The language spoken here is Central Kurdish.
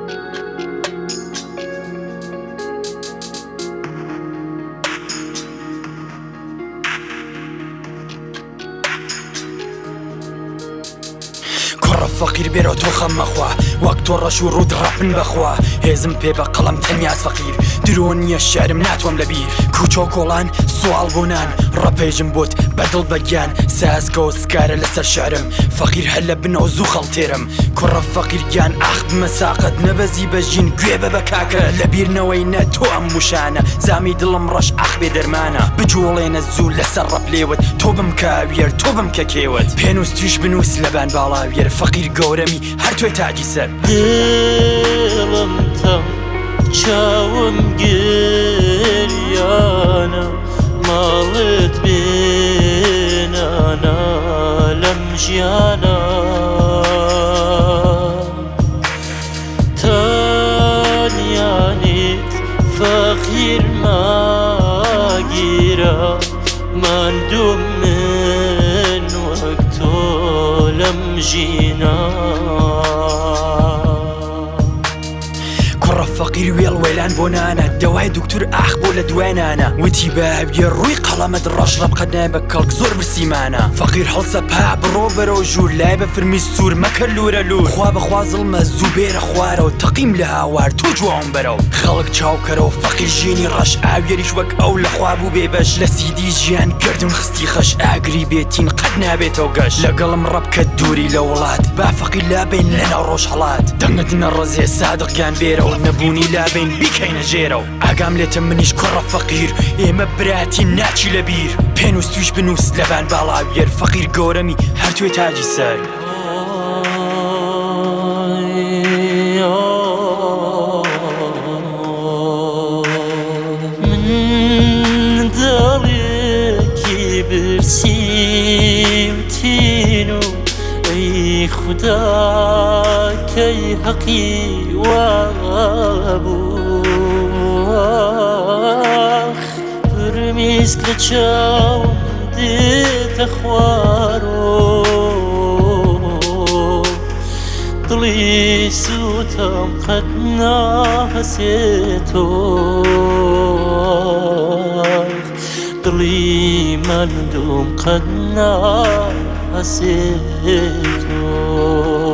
فقير بێرە تۆ خەم مەخوا وەک تۆ ڕەش و ڕوود ڕەپن بەخوا هێزم پێ بە قەڵەم تەنیاز فەقیر درۆ نییە شەرم ناتوەم لەبیر کوچۆ کۆڵان سوال بۆنان ڕەپێژم بۆت بەدڵ بەگیان سازگە و سکارە لەسەر شعرم فەقیر هەر لە بنەوە زوو خەڵتێرم کوڕە فەقیر گیان ئاخ بمەساقت نەبەزی بەژین گوێ بە بەکاکە لەبیرنەوەی نە تۆ ئەم وشانە زامی دڵم ڕەش ئاخ بێ دەرمانە بجوڵێنە زوو لەسەر ڕەپلێوت تۆ بم کاویێر تۆ بم کە کێوت پێنووسیش بنووس لەبان باڵاویێر فەقیر گەورەمی هەر توێ تاجی سەر دڵم تەم چاوم گریانە ماڵت بێنانە لەم ژیانە تانیانیت فەقیر ماگیرە ماندوم من وەک تۆ لەم ژینە فەقیر وێڵ وێلان بۆ نانە دەوای دکتور ئاخ بۆ لە دوێنانە وتی باویە ڕووی قەڵەمت ڕەش ڕەبقەت نای بە کەڵک زۆر برسیمانە فەقیر هەڵسە پا بڕۆ بەرەو ژوور لای بە فرمی سوور مەکە لورە لور خوا بەخوا زڵمە زوو بێرە خوارەوە تەقیم لە هاوار تۆ جوان بەرەو خەڵک چاوکەرەوە فەقیر ژینی ڕەش ئاویێریش وەک ئەو لە خوا بوو بێبەش لە سیدی ژیان گردون خستی خەش ئاگری بێتین قەت نابێتەوە گەش لەگەڵم ڕەبکە دووری لە وڵات با فەقیر لابین لەناو ڕۆژ هەڵات دەنگت نەڕەزێ سادقیان بێرەوە نەبوونی لابین بیکەینە ژێرەوە ئاگام لێتە منیش کوڕە فەقیر ئێمە براتی ناچی لەبیر پێنووسیش بنووس لەبان باڵاویێر فەقیر گەورەمی هەر توێ تاجی سەر من دڵێکی برسیوتین و ئەی خودا کەی حەقی وابوو فرمیسک لە چاوم دێتە خوارۆ دڵی سووتم قەت ناهەسێتۆ دڵی مندوم قەت ناهەسێتۆ